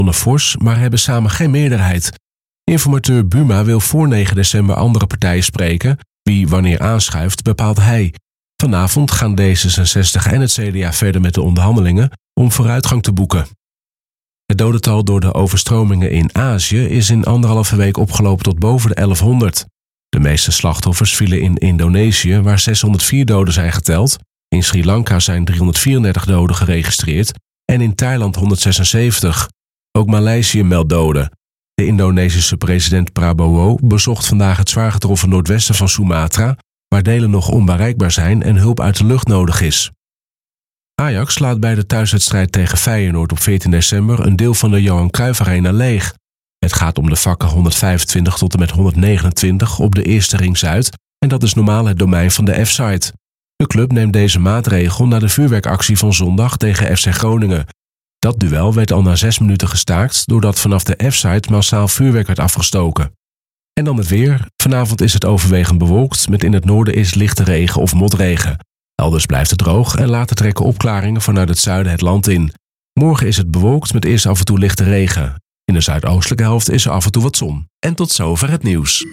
fors, maar hebben samen geen meerderheid. Informateur Buma wil voor 9 december andere partijen spreken. Wie wanneer aanschuift, bepaalt hij. Vanavond gaan D66 en het CDA verder met de onderhandelingen om vooruitgang te boeken. Het dodental door de overstromingen in Azië is in 1,5 week opgelopen tot boven de 1100. De meeste slachtoffers vielen in Indonesië, waar 604 doden zijn geteld. In Sri Lanka zijn 334 doden geregistreerd en in Thailand 176. Ook Maleisië meldt doden. De Indonesische president Prabowo bezocht vandaag het zwaar getroffen noordwesten van Sumatra, waar delen nog onbereikbaar zijn en hulp uit de lucht nodig is. Ajax laat bij de thuiswedstrijd tegen Feyenoord op 14 december een deel van de Johan Cruijff Arena leeg. Het gaat om de vakken 125 tot en met 129 op de eerste ring Zuid en dat is normaal het domein van de F-site. De club neemt deze maatregel na de vuurwerkactie van zondag tegen FC Groningen. Dat duel werd al na 6 minuten gestaakt doordat vanaf de F-site massaal vuurwerk werd afgestoken. En dan het weer. Vanavond is het overwegend bewolkt, met in het noorden is lichte regen of motregen. Elders blijft het droog en later trekken opklaringen vanuit het zuiden het land in. Morgen is het bewolkt met eerst af en toe lichte regen. In de zuidoostelijke helft is er af en toe wat zon. En tot zover het nieuws.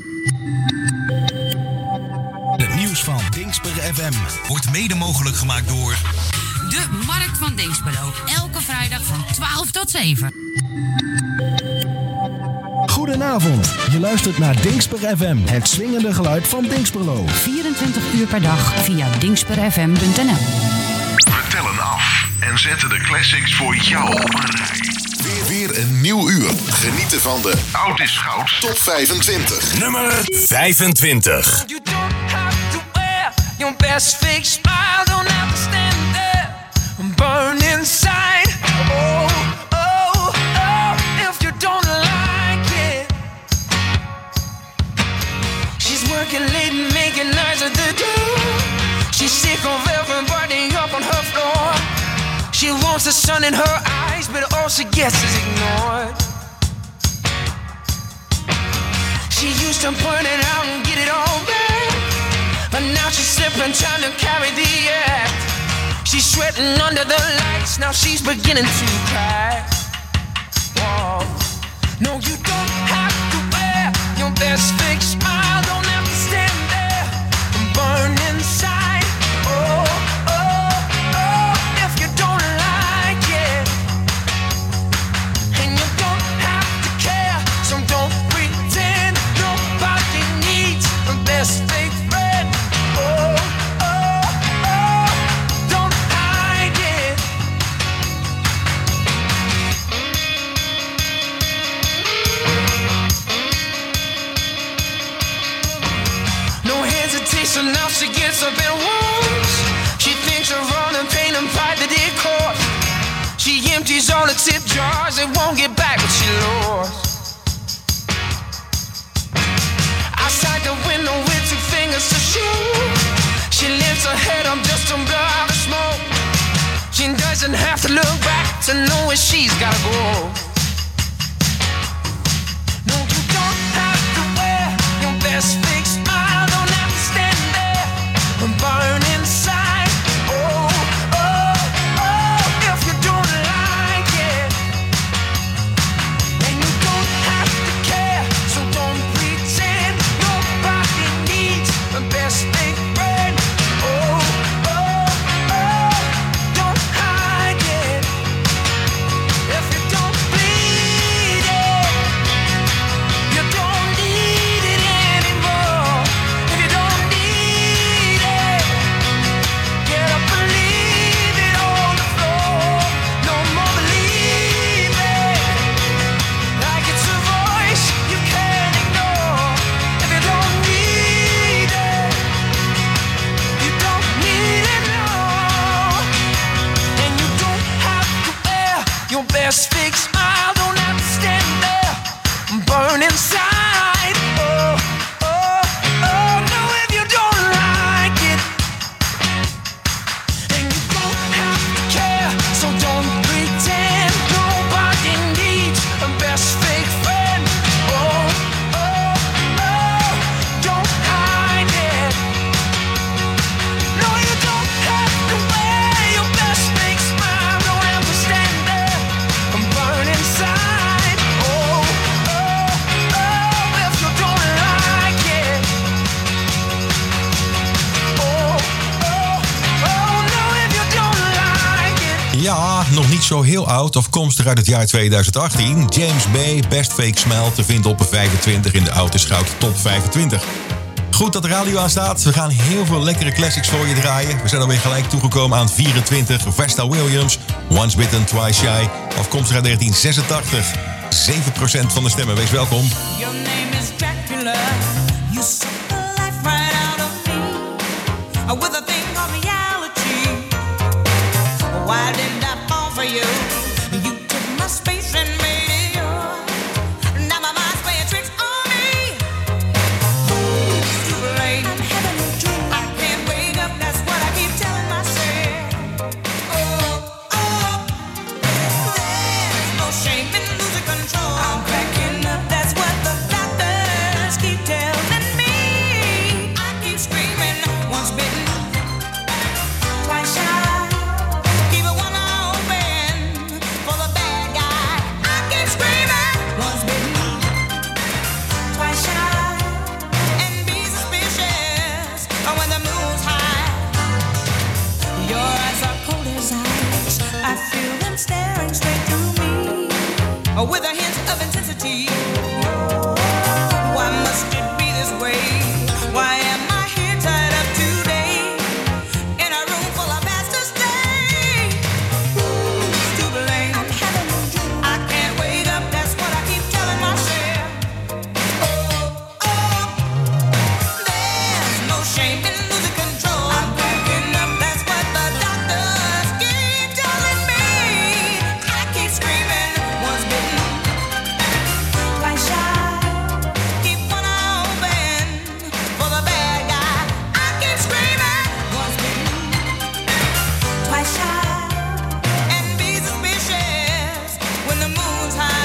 Het nieuws van Dingsper FM wordt mede mogelijk gemaakt door de Markt van Dinxperlo. Elke vrijdag van 12 tot 7. Goedenavond, je luistert naar Dingsper FM, het swingende geluid van Dinxperlo. 24 uur per dag via dingsperfm.nl. We tellen af en zetten de classics voor jou op een rij. Weer een nieuw uur. Genieten van de Oud is Goud Top 25. nummer 25. You don't have to wear your best fake smile, don't have to stand there and burn inside. Oh, oh, oh, if you don't like it. She's working late and making nights at the door. She's sick of everybody up on her floor. She wants the sun in her eyes, but all she gets is ignored. She used to burn it out and get it all back, but now she's slipping, trying to carry the act. She's sweating under the lights, now she's beginning to crack. Whoa. No, you don't have to wear your best fake smile, don't have to stand there and burn inside. Oh, oh, oh, if you don't like it, and you don't have to care, so don't pretend nobody needs a best fake friend. Oh, oh, oh, don't hide it. No hesitation, now she gets up and walks. She thinks of all the pain and pride that it cost. She empties all the tip jars and won't get back what she lost. Outside the window with 2 fingers to shoot. She lifts her head up just to blow out the smoke. She doesn't have to look back to know where she's gotta go. No, you don't have to wear your best fake smile, don't have to stand there and burn inside. Oh, oh, oh, if you don't like it, and you don't have to care, so don't pretend nobody needs the best fake friend. Oh, oh, oh, don't hide it. If you don't Niet zo heel oud, afkomstig uit het jaar 2018. James Bay, Best Fake Smell, te vinden op 25 in de Oud is Goud Top 25. Goed dat de radio aan staat. We gaan heel veel lekkere classics voor je draaien. We zijn alweer gelijk toegekomen aan 24. Vesta Williams, Once Bitten, Twice Shy. Afkomstig uit 1986. 7% van de stemmen. Wees welkom. Your name is Dracula. You suck the life right out of me. With a thing called reality. Why didn't I fall for you? You took my space and made it yours. Now my mind's playing tricks on me. It's too late. I'm having a dream. I can't wake up. That's what I keep telling myself. There's no shame in losing control. I'm cracking up. That's what the doctors keep telling me. I keep screaming. Once bitten, twice shy. Staring straight through me with a hint of intensity. Why must it be this way? Why am I here tied up today in a room full of bastards? It's too late. I'm having a dream. I can't wake up. That's what I keep telling myself. There's no shame in losing control. I'm cracking up. That's what the doctors keep telling me. Screaming, once bitten, twice shy. Keep one eye open for the bad guy. I keep screaming, once bitten, twice shy. And be suspicious when the moon's high.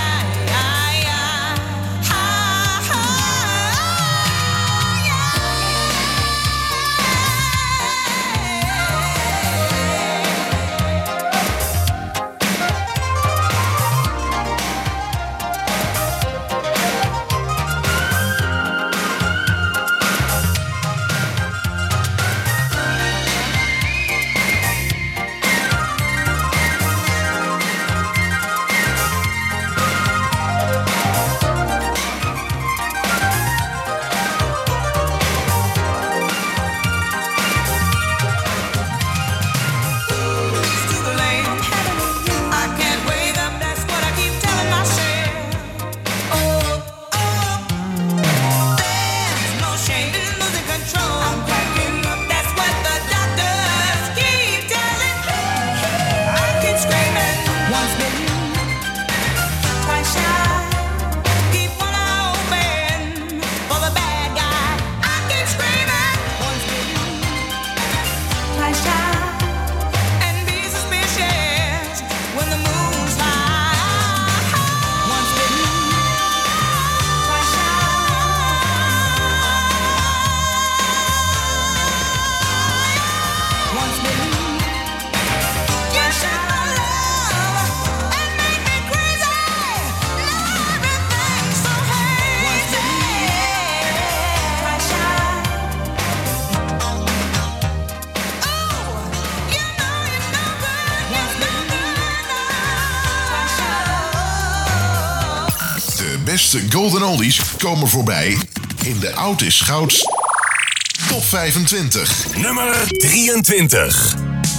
beste golden oldies komen voorbij in de Oud is Goud Top 25. Nummer 23.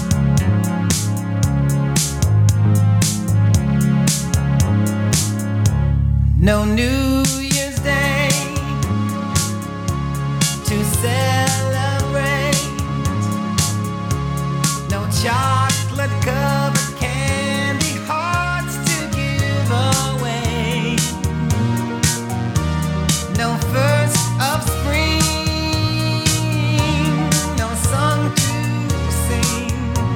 No New Year's Day to celebrate. No chocolate covered candy hearts to give away. No first of spring, no song to sing.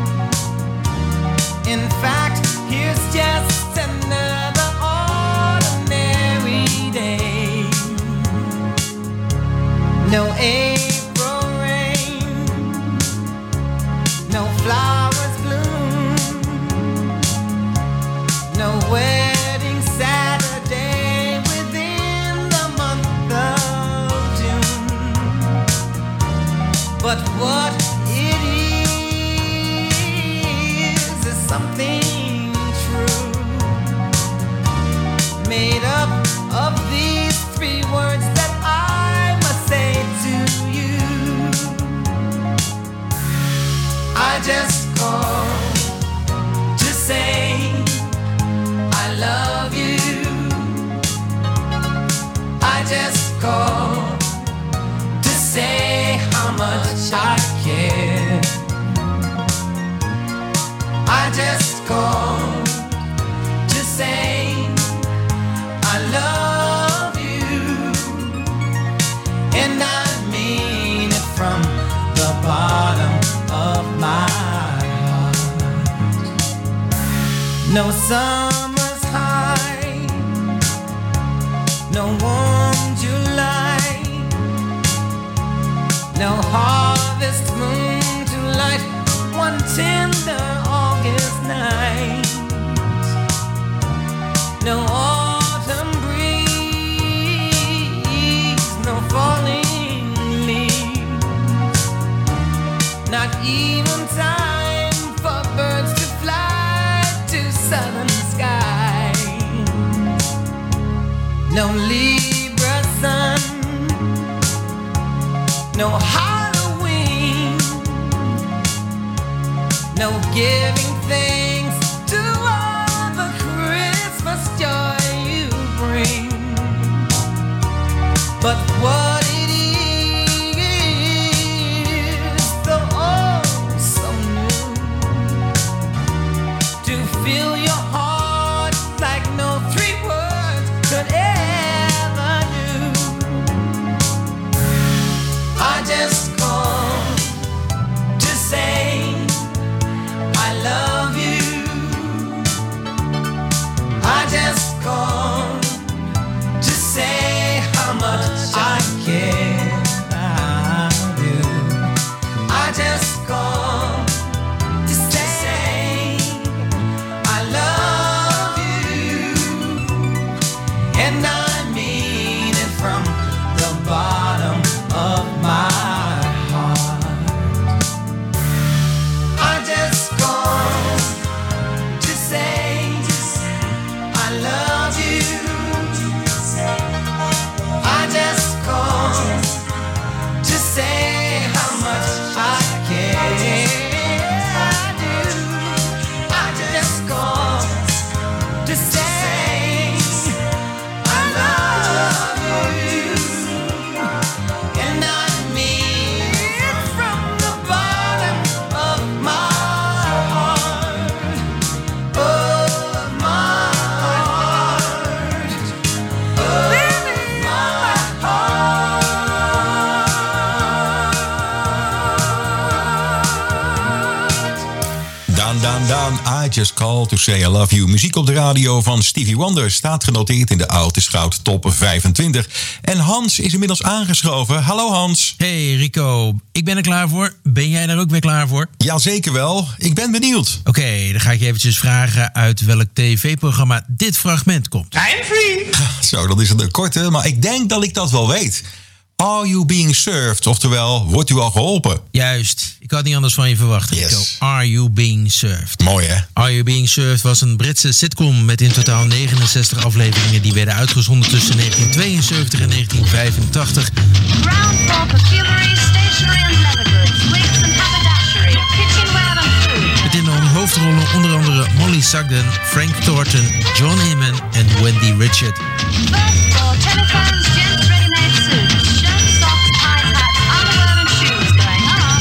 In fact, here's just another ordinary day. made up of these three words that I must say to you. I just called to say I love you. I just called to say how much I care. I just called to say I love you, and I mean it from the bottom of my heart. No summer's high, no warm July, no harvest moon to light one tender August night, no autumn breeze, no falling leaves, not even time for birds to fly to southern skies, no Libra sun, no Halloween, no giving thanks to all the Christmas joy you bring. But what it is, though oh so new, to fill your heart like no three words could ever do. I just called to say I love you. I just called to say how much I care. I do. I just called to say I love you, and I mean it from the bottom of my heart. I just called to say I love you. I just called to say how much I care. I do. I just called to say I love you, and I mean it from the bottom of my heart, of my heart, of my heart. Daan, I just call to say I love you. Muziek op de radio van Stevie Wonder staat genoteerd in de Oud is Goud Top 25. En Hans is inmiddels aangeschoven. Hallo Hans. Hey Rico, ik ben er klaar voor. Ben jij daar ook weer klaar voor? Jazeker wel. Ik ben benieuwd. Oké, dan ga ik je eventjes vragen uit welk tv-programma dit fragment komt. I'm free. Zo, dat is een korte, maar ik denk dat ik dat wel weet. Are you being served? Oftewel, wordt u al geholpen? Juist, ik had niet anders van je verwacht, Rico. Yes. Are You Being Served? Mooi hè? Are You Being Served was een Britse sitcom met in totaal 69 afleveringen die werden uitgezonden tussen 1972 en 1985. Ground floor perfumery, stationery and leather goods, wigs and haberdashery, kitchenware and food. Met in de hoofdrollen onder andere Molly Sugden, Frank Thornton, John Inman en Wendy Richard. First floor telephones, gents ready-made suits, shirts, socks, ties, hats, underwear and shoes going up.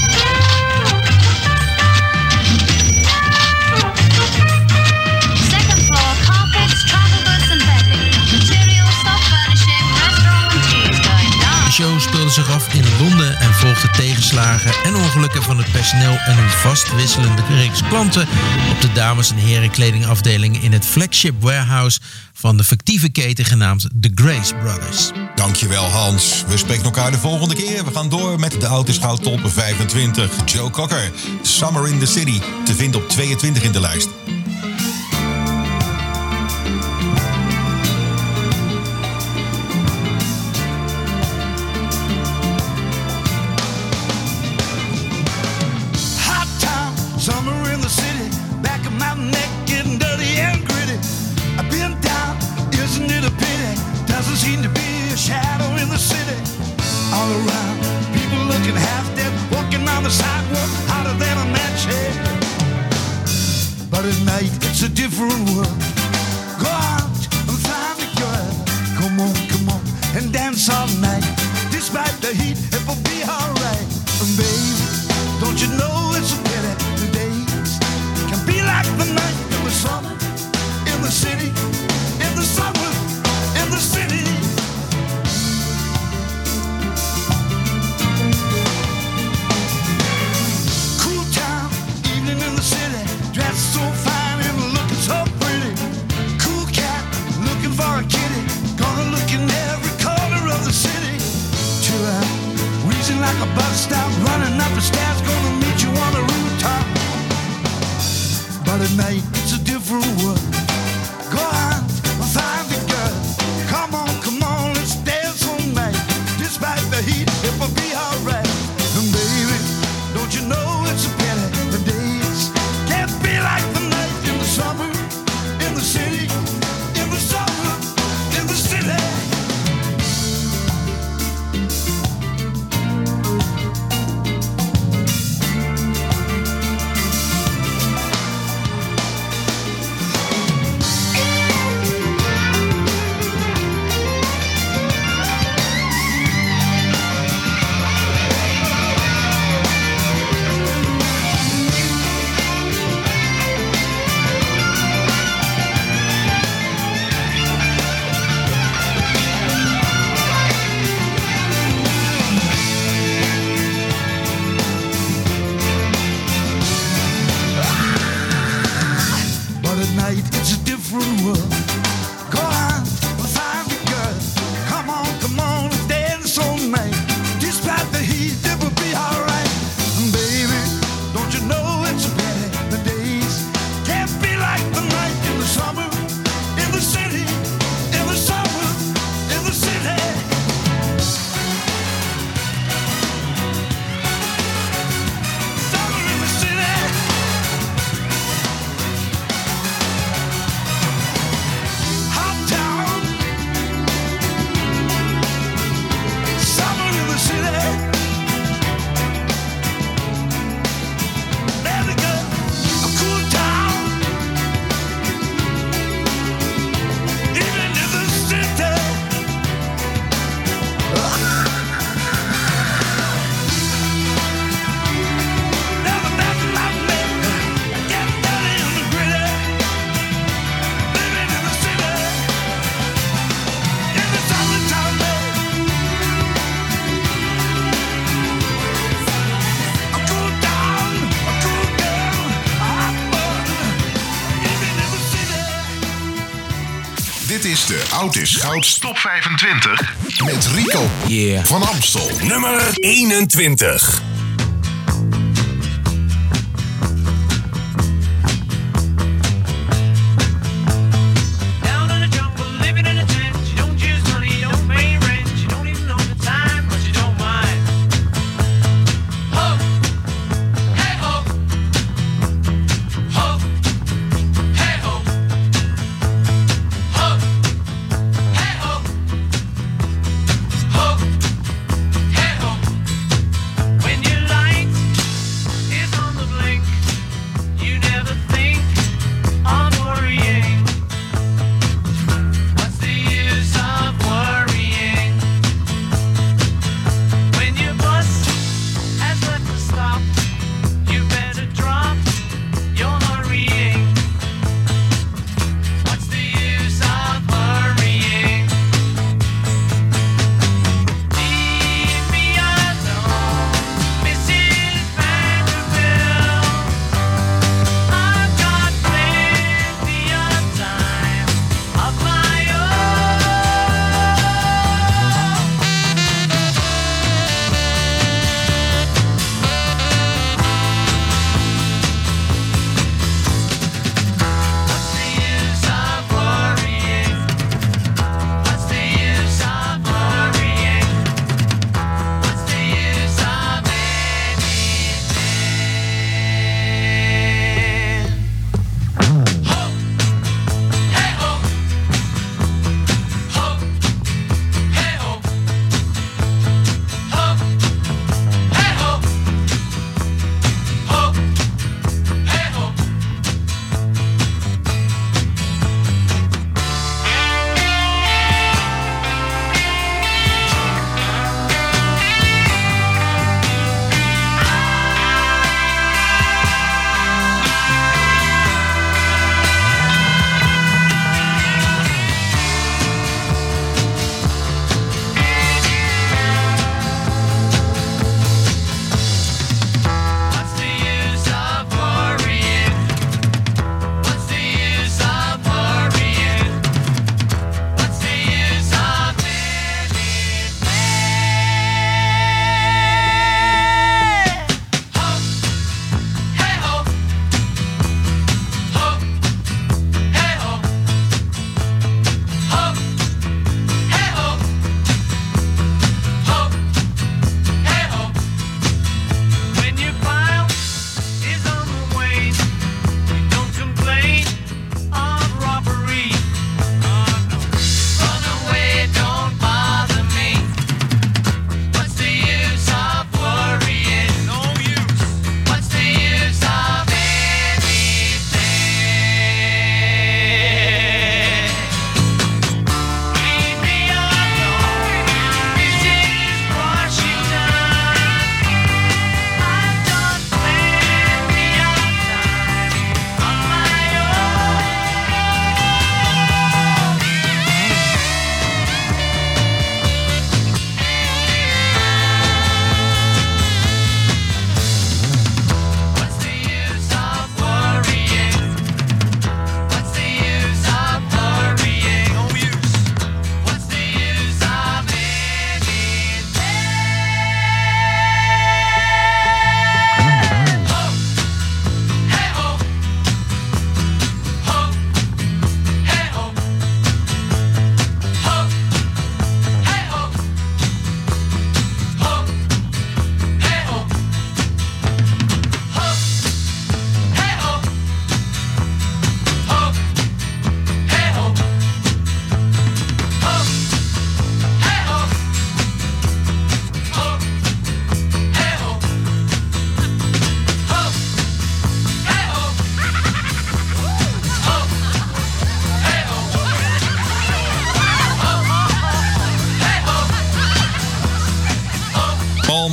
Second floor carpets, travel goods and bedding, materials, soft furnishing, restaurant and teas going down. De show speelde zich af in Londen en volgde tegenslagen en ongelukken van het personeel en hun vast wisselende reeks klanten op de dames- en herenkledingafdeling in het flagship warehouse van de fictieve keten genaamd The Grace Brothers. Dankjewel Hans. We spreken elkaar de volgende keer. We gaan door met de Oud is Goud Top 25. Joe Cocker, Summer in the City, te vinden op 22 in de lijst. Hot time, summer in the city, back of Mountain Neck, getting dirty and gritty. I've been down, isn't it a a bus stop, running up the stairs, gonna meet you on the rooftop. But at night, it's a different world. Go out and find the girl. Come on, let's dance all night. Despite the heat, it will be alright. And baby, don't you know it's a pity the days can't be like the night in the summer, in the city, in the summer, in the city. It's a different world. Go out and find the girl. Come on, let's dance all night. Despite the heat, it will be alright. And baby, don't you know it's a pity the days can't be like the night in the summer, in the city, in the summer, in the city. Summer in the city. Hot town. Summer in the city. There we go. A cool town. Even in the city. Never like me. Getting dirty and gritty. Living in the city. In the summertime, a cool town, a cool girl, a hot bun. Living in the city. Dit is de Oud is Goud Top 25 met Rico van Amstel. Nummer 21. Down in the jungle, living in a tent. You don't use money, you don't pay rent. You don't even know the time, but you don't mind. Ho, hey ho, ho, hey ho, ho, hey ho, ho, hey ho. When your light is on the blink, you never think on worrying. What's the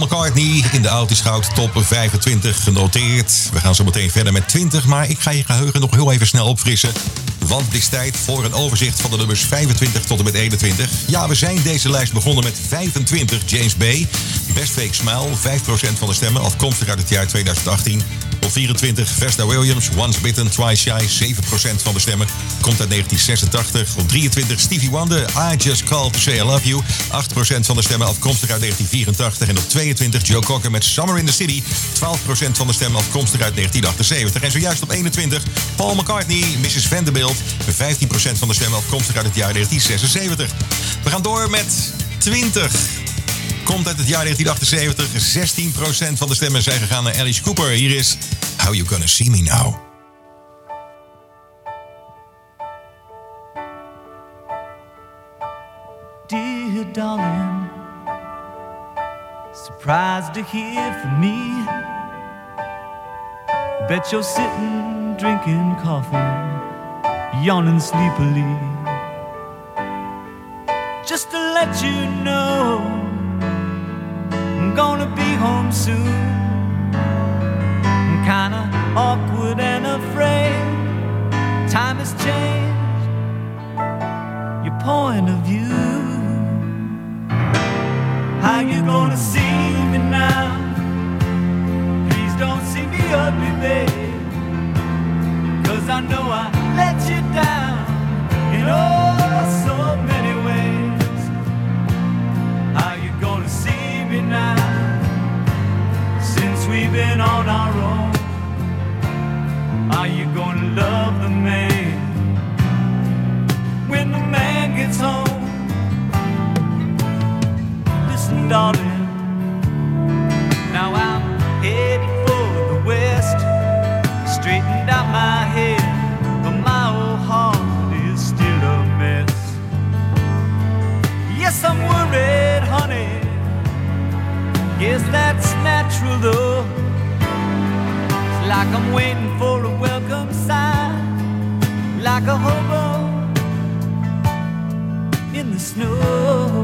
McCartney in de Autoscout top 25 genoteerd. We gaan zo meteen verder met 20, maar ik ga je geheugen nog heel even snel opfrissen. Want het is tijd voor een overzicht van de nummers 25 tot en met 21. Ja, we zijn deze lijst begonnen met 25, James Bay. Best Fake Smile, 5% van de stemmen, afkomstig uit het jaar 2018. Op 24, Vesta Williams, Once Bitten, Twice Shy, 7% van de stemmen. Komt uit 1986. Op 23, Stevie Wonder, I Just Called To Say I Love You. 8% van de stemmen, afkomstig uit 1984. En op 22, Joe Cocker met Summer in the City. 12% van de stemmen, afkomstig uit 1978. En zojuist op 21, Paul McCartney, Mrs. Vanderbilt. 15% van de stemmen, afkomstig uit het jaar 1976. We gaan door met 20. Komt uit het jaar 1978. 16% van de stemmen zijn gegaan naar Alice Cooper. Hier is How You Gonna See Me Now. Dear darling, surprised to hear from me. Bet you're sitting, drinking coffee, yawning sleepily. Just to let you know, I'm gonna be home soon. I'm kinda awkward and afraid. Time has changed your point of view. How you gonna see me now? Please don't see me ugly, babe, 'cause I know I let you down in oh so many ways. How you gonna see me now? Since we've been on our own, are you gonna love the man when the man gets home? Listen, darling, now I'm headed for the west. Straightened out my head, but my old heart is still a mess. Yes, I'm worried, honey. Guess that's natural though. It's like I'm waiting for a welcome sign, like a hobo in the snow.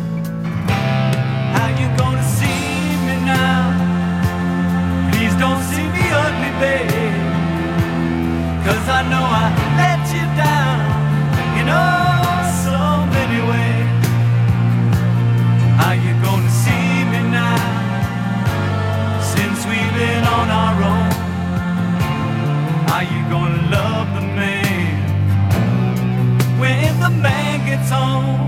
How you gonna see me now? Please don't see me ugly, babe, 'cause I know I let you down in oh so many ways. How you gonna see me now? Since we've been on our own, are you gonna love the man when the man gets home?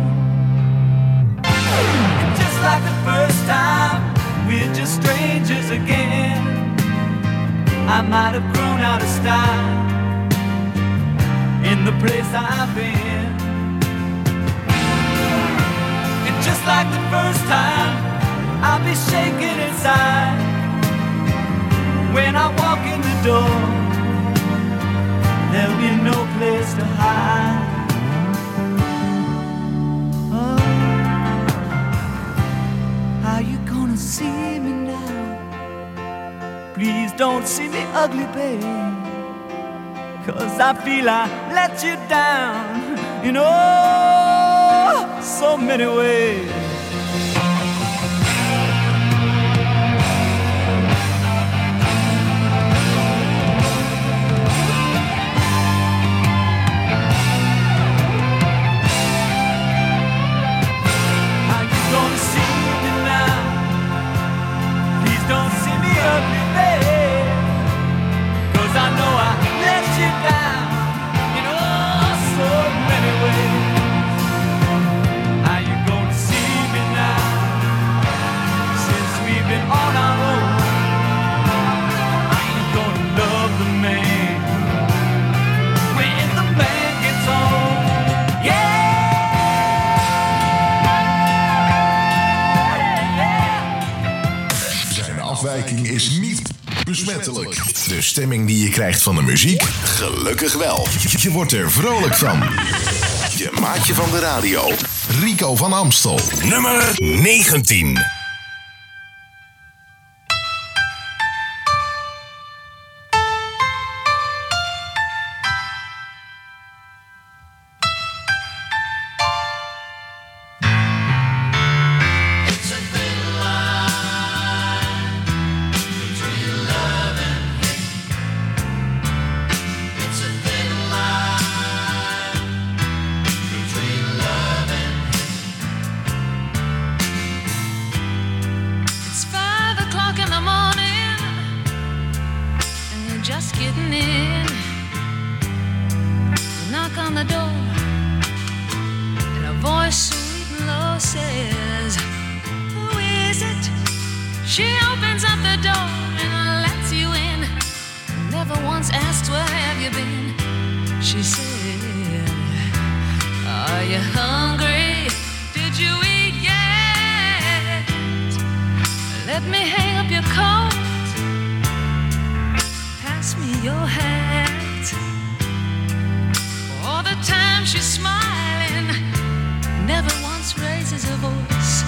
And just like the first time, we're just strangers again. I might have grown out of style in the place I've been. And just like the first time, I'll be shaking inside when I walk in the door. There'll be no place to hide. Oh, how you gonna see me now? Please don't see me ugly, babe, 'cause I feel I let you down in oh so many ways. Is niet besmettelijk. De stemming die je krijgt van de muziek, gelukkig wel. Je wordt er vrolijk van. Je maatje van de radio, Rico van Amstel. Nummer 19. It's a thin line. She opens up the door and lets you in. Never once asked where have you been. She said, are you hungry? Did you eat yet? Let me hang up your coat. Pass me your hat. All the time she's smiling, never once raises her voice.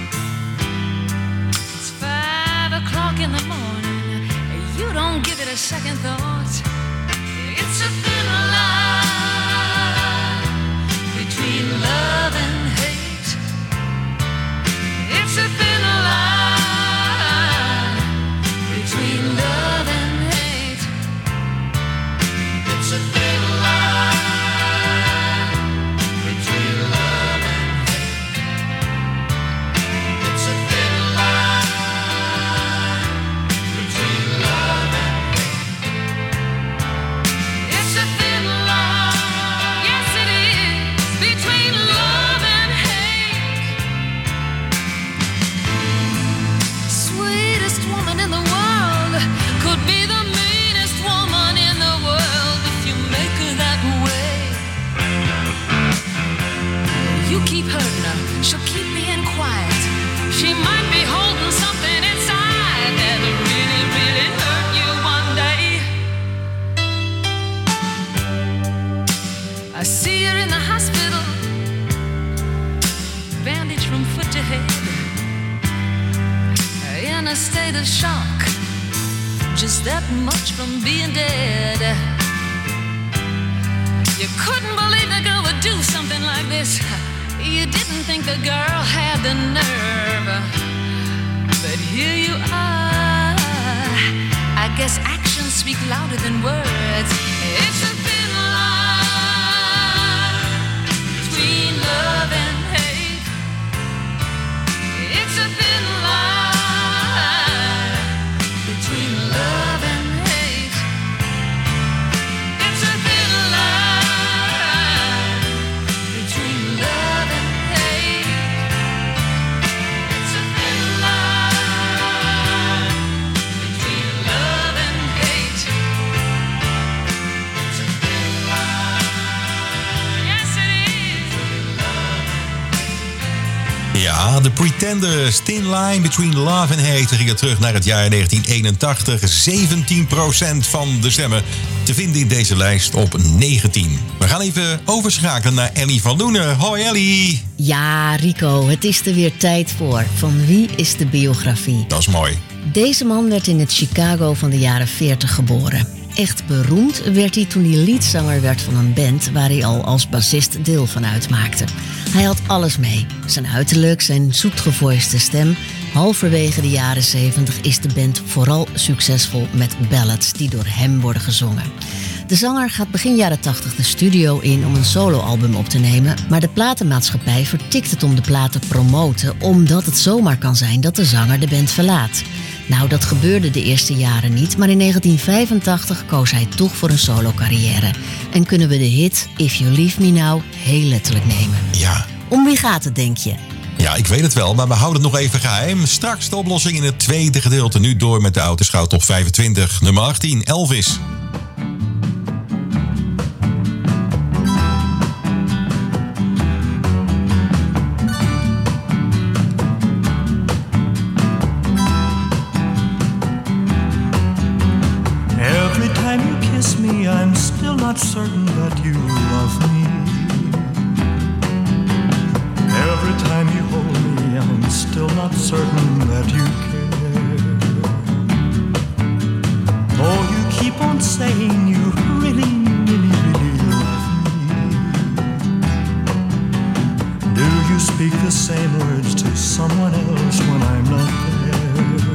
It's 5 o'clock in the morning, you don't give it a second thought. It's a thin line between love and hate. It's a thin line between love and hate. It's a thin line between love and hate. It's a thin line between love and hate. It's a thin line, yes it is, between love and hate. Sweetest woman in the world could be the meanest woman in the world if you make her that way. You keep hurting her, she'll keep being quiet. She might be holding something inside that'll really, really hurt you one day. I see her in the hospital, bandaged from foot to head, in a state of shock, just that much from being dead. You couldn't believe the girl would do something like this. You didn't think the girl had the nerve, but here you are. I guess actions speak louder than words. It's a thin line between love and hate. It's a thin line between love and hate. It's a thin line between love and hate. It's a thin line between love and hate. It's a thin line, yes it is. Ja, de Pretenders, Thin Line Between Love and Hate. We gingen terug naar het jaar 1981. 17% van de stemmen te vinden in deze lijst op 19. We gaan even overschakelen naar Ellie van Loenen. Hoi Ellie! Ja, Rico, het is er weer tijd voor. Van wie is de biografie? Dat is mooi. Deze man werd in het Chicago van de jaren 40 geboren. Echt beroemd werd hij toen hij leadzanger werd van een band waar hij al als bassist deel van uitmaakte. Hij had alles mee. Zijn uiterlijk, zijn zoetgevoiste stem. Halverwege de jaren 70 is de band vooral succesvol met ballads die door hem worden gezongen. De zanger gaat begin jaren 80 de studio in om een soloalbum op te nemen, maar de platenmaatschappij vertikt het om de plaat te promoten, omdat het zomaar kan zijn dat de zanger de band verlaat. Nou, dat gebeurde de eerste jaren niet, maar in 1985 koos hij toch voor een solo-carrière. En kunnen we de hit If You Leave Me Now heel letterlijk nemen. Ja. Om wie gaat het, denk je? Ja, ik weet het wel, maar we houden het nog even geheim. Straks de oplossing in het tweede gedeelte. Nu door met de Autoschouw Top 25. Nummer 18, Elvis. Every time you kiss me, I'm still not certain that you love me. Every time you hold me, I'm still not certain that you care. Oh, you keep on saying you really, really, really love me. Do you speak the same words to someone else when I'm not there?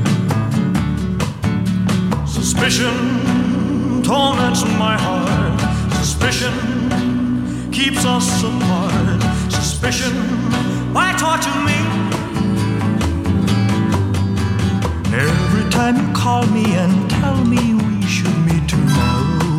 Suspicion torments my heart. Suspicion keeps us apart. Suspicion, why torture me? Every time you call me and tell me we should meet tomorrow,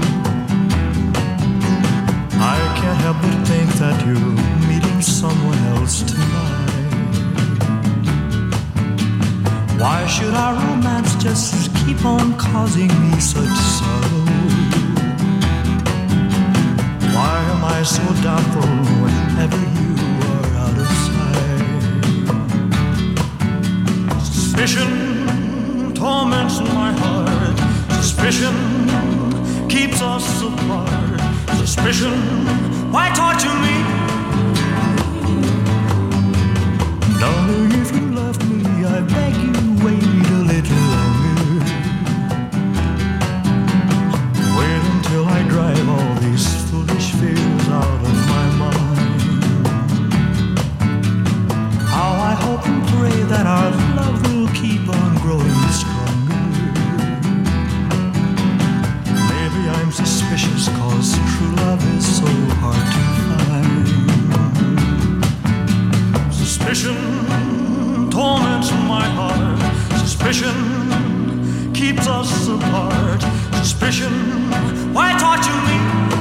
I can't help but think that you're meeting someone else tonight. Why should our romance just keep on causing me such sorrow? Why am I so doubtful whenever you are out of sight? Suspicion torments my heart. Suspicion keeps us apart. Suspicion, why torture me? Darling, if you love me, I beg you, wait a little longer. Wait until I drive all these foolish fears out of my mind. How I hope and pray that our love will keep on growing stronger. Maybe I'm suspicious, cause true love is so hard to find. Suspicion torments my heart. Suspicion keeps us apart. Suspicion, why torture me?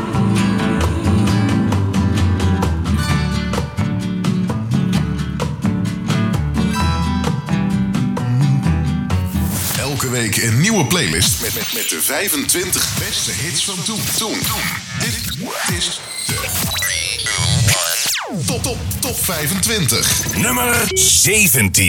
Elke week een nieuwe playlist met de 25 beste hits van toen. Dit is de Top 25. Nummer 17.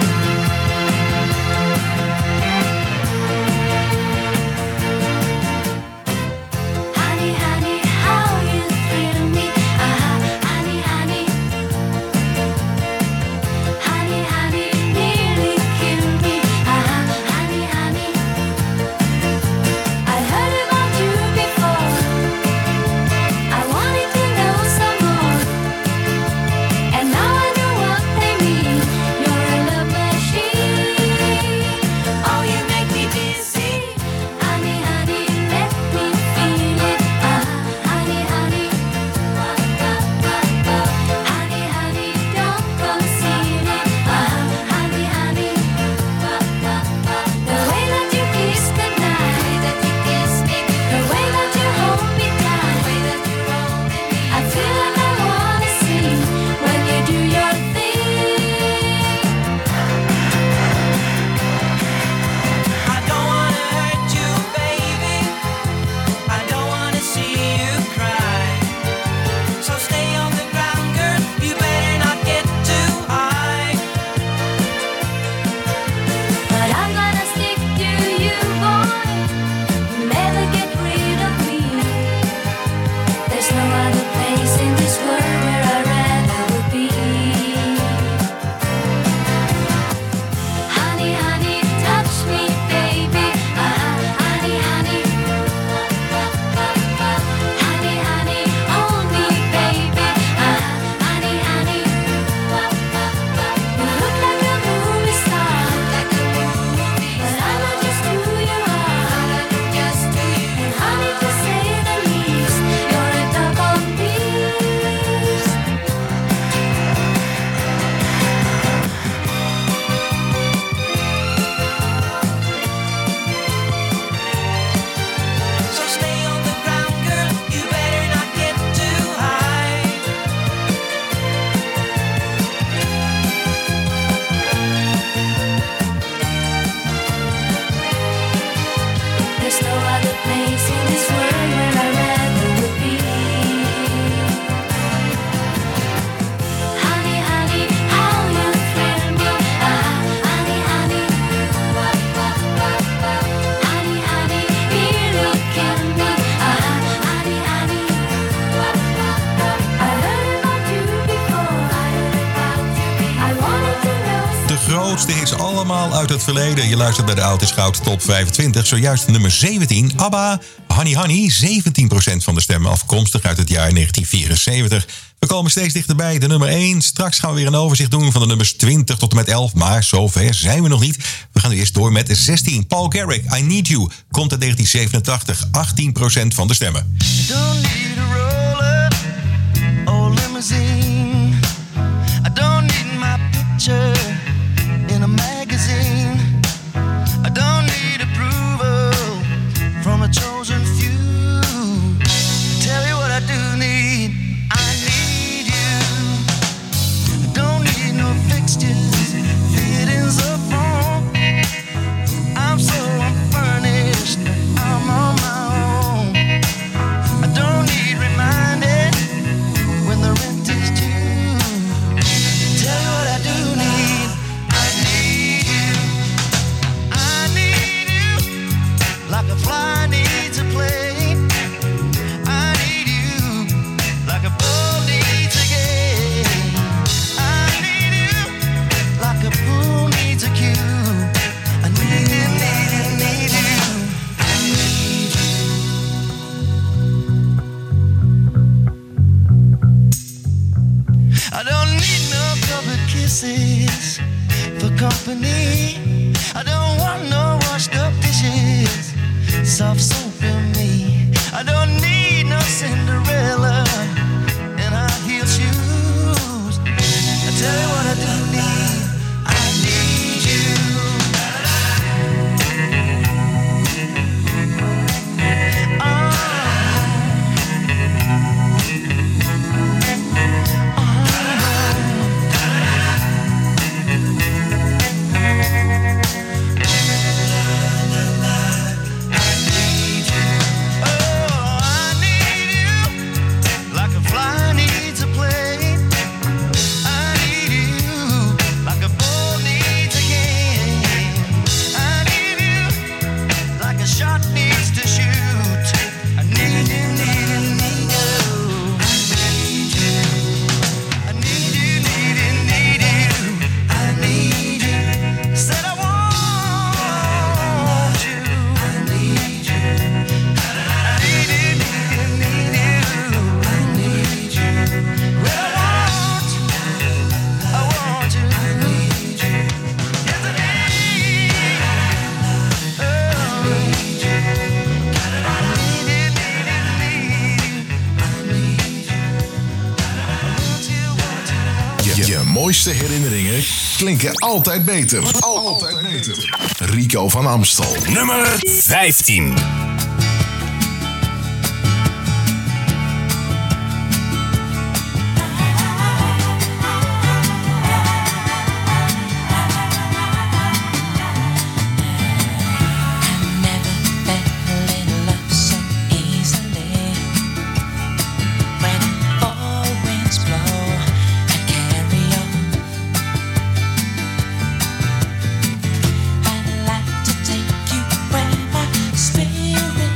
Honey, honey, how you thrill me. Honey, honey. Honey, honey, nearly kill me. Honey, honey. I heard about you before. I wanted to know some more. And now I know what they mean. You're a love machine. Oh, you make me dizzy. Honey, honey, let me feel it. Honey, honey. Honey, honey, don't conceal it. Honey, honey. The way that you kiss goodnight, that you kiss me, the way that you hold me tight, the way that you hold me, I feel like I wanna sing when you do your thing. I don't wanna hurt you, baby. I don't wanna see you cry. So stay on the ground, girl. You better not get too high. But I'm gonna stick to you, boy. Never get rid of me. There's no other place in this world where I'd rather would be. Honey, honey, touch me, baby. Honey, honey. Honey, honey, hold me, baby. Honey, honey. You look like a movie star, but I'm not just who you are. And honey, to say the least, you're a double beast. So stay on the ground, girl. You better not get too high. There's no other place in this world where I'd rather would be. Honey, honey, how you thrill me. Honey, honey. Honey, honey, really kill me. Honey, honey. I heard about you before. I wanted to know. De grootste hits allemaal uit het verleden. Je luistert naar de Oud is Goud Top 25. Zojuist nummer 17. ABBA, Honey Honey. 17% van de stemmen afkomstig uit het jaar 1974. We komen steeds dichterbij. De nummer 1. Straks gaan we weer een overzicht doen van de nummers 20 tot en met 11. Maar zover zijn we nog niet. We gaan nu eerst door met 16. Paul Garrick, I Need You. Komt uit 1987. 18% van de stemmen. Don't need a roller or limousine. I don't need my picture in a magazine. I don't need approval from a chosen few. Tell you what I do need. I need you. Don't need no fixtures, fittings up wrong. I don't need no couple kisses for company. I don't want no washed up dishes, soft soap in me. I don't need no Cinderella in high heel shoes. I tell you what I do need. I need you. Je mooiste herinneringen klinken altijd beter. Altijd beter. Rico van Amstel. Nummer 15. I'd like to take you where my spirit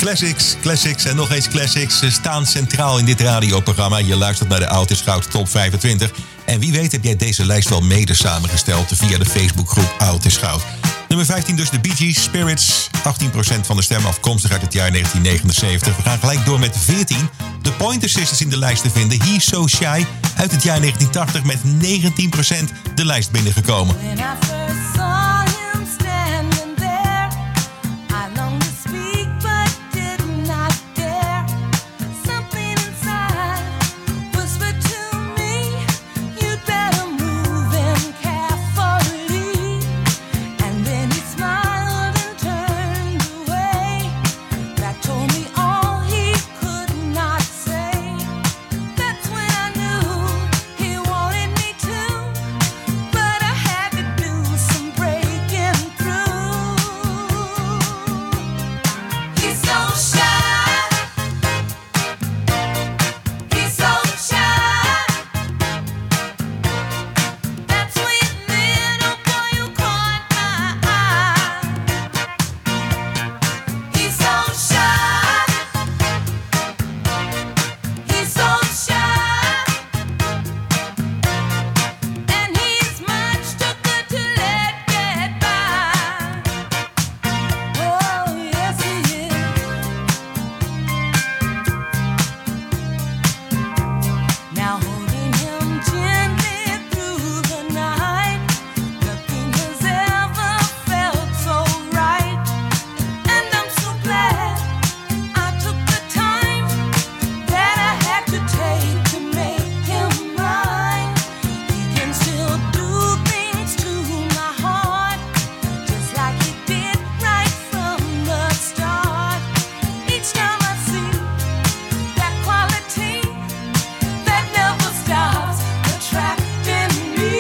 Classics en nog eens classics staan centraal in dit radioprogramma. Je luistert naar de Oud is Goud Top 25. En wie weet heb jij deze lijst wel mede samengesteld via de Facebookgroep Oud is Goud. Nummer 15 dus de Bee Gees, Spirits. 18% van de stemmen afkomstig uit het jaar 1979. We gaan gelijk door met 14. De Pointer Sisters in de lijst te vinden. He's So Shy uit het jaar 1980 met 19% de lijst binnengekomen. When I first saw him standing there, I longed to speak but did not dare. Something inside whispered to me, you'd better move in carefully. And then he smiled and turned away. That told me all he could not say. That's when I knew he wanted me to, but I had to do some breaking through. He's so shy. He's so shy. That sweet little boy who caught my eye. He's so shy. He's so shy. And he's much too good to let get by. Oh, yes he is. Now holding him gently through the night, nothing has ever felt so right. And I'm so glad I took the time that I had to take to make him mine. He can still do things to my heart, just like he did right from the start. Each time I see that quality that never stops attracting me.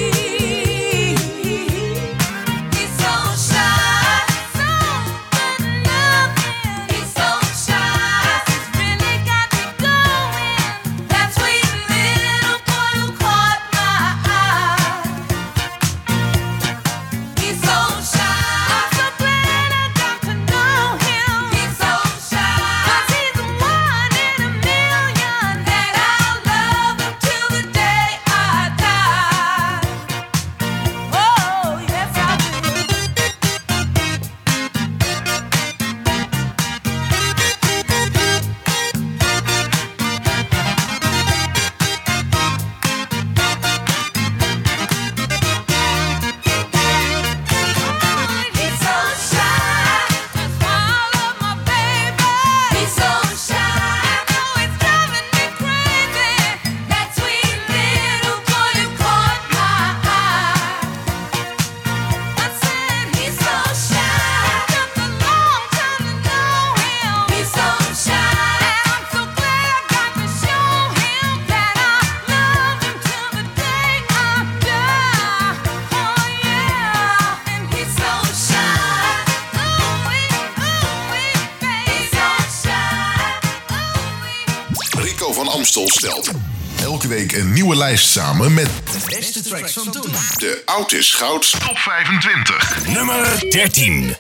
He's so shy, so good loving. He's so shy, he's really got me going. That sweet little boy who caught my eye. He's so shy, I'm so glad I got to know him. He's so shy, 'cause he's the one in a million that I'll love him till the day I die. Oh, yes I He's so shy, that's why I love my baby. He's so shy, I know it's driving me crazy. That sweet little boy who caught my eye. I said he's so shy, took a long time to know him. He's so shy, and I'm so glad I got to show him that I love him till the day I die. Oh yeah, and he's so shy. He's so shy. Rico van Amstel stelt elke week een nieuwe lijst samen met De beste tracks van toen. de Oud is Goud Top 25. Nummer 13.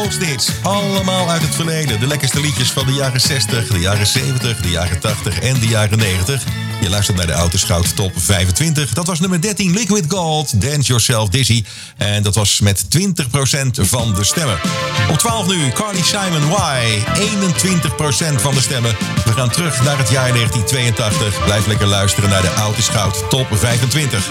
grootste hits. Allemaal uit het verleden. De lekkerste liedjes van de jaren 60, de jaren 70, de jaren 80 en de jaren 90. Je luistert naar de Autoscout Top 25. Dat was nummer 13, Liquid Gold, Dance Yourself Dizzy. En dat was met 20% van de stemmen. Op 12 nu, Carly Simon, Why? 21% van de stemmen. We gaan terug naar het jaar 1982. Blijf lekker luisteren naar de Autoscout Top 25.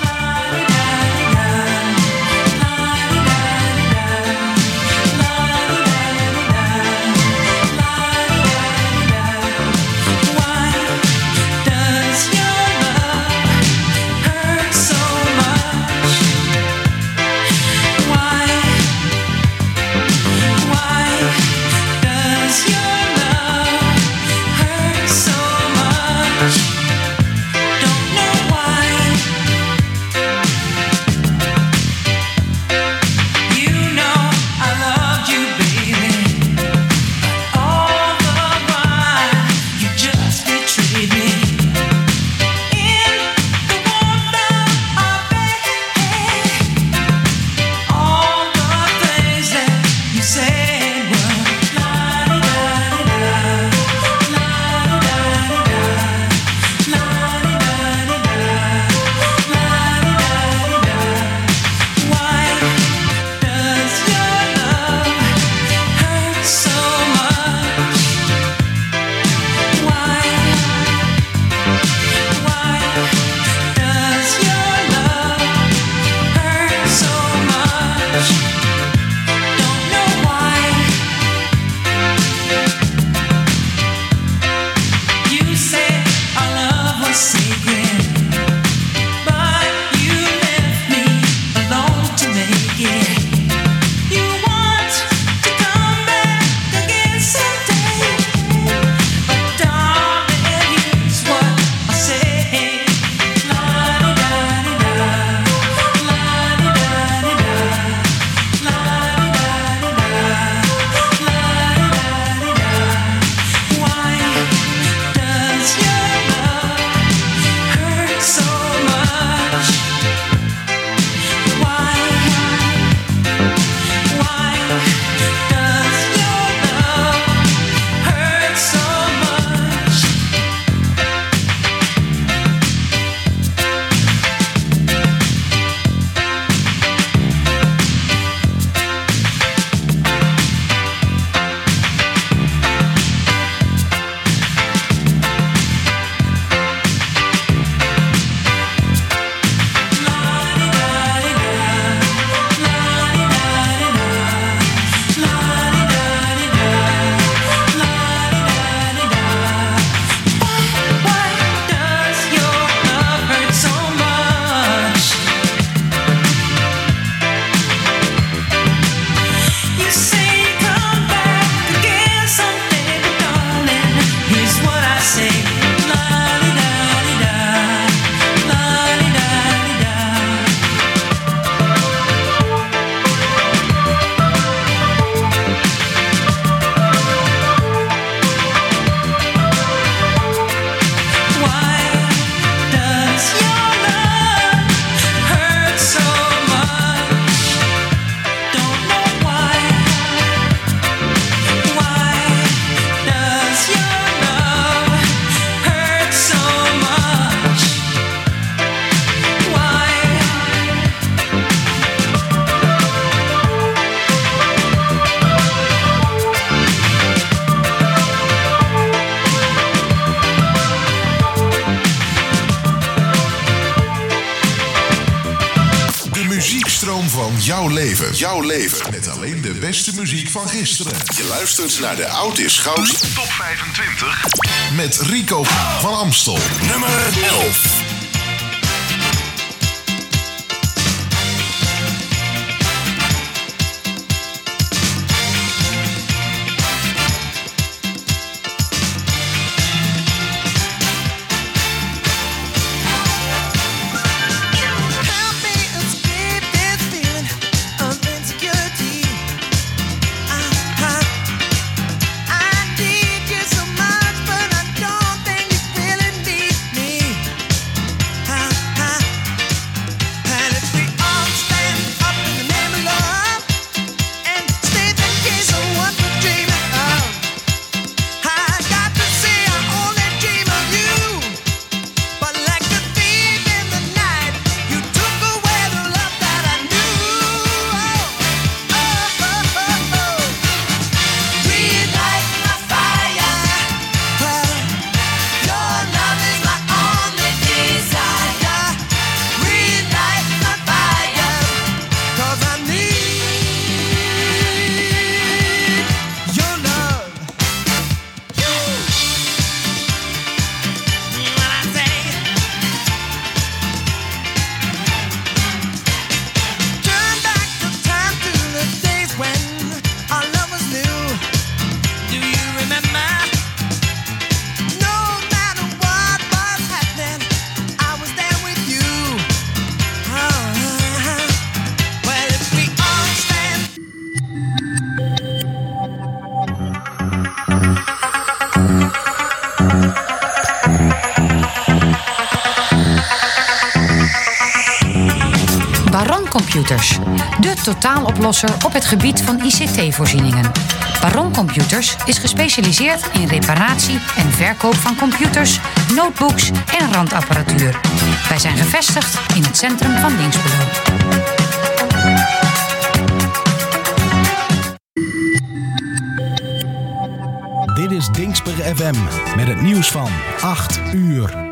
Jouw leven. Jouw leven. Met alleen de beste muziek van gisteren. Je luistert naar de Oud is Goud Top 25. Met Rico van Amstel. Nummer 11. I need you so much, but I don't think you really need me. Baron Computers, de totaaloplosser op het gebied van ICT-voorzieningen. Baron Computers is gespecialiseerd in reparatie en verkoop van computers, notebooks en randapparatuur. Wij zijn gevestigd in het centrum van Dinxperlo. Dit is Dinxper FM met het nieuws van 8 uur.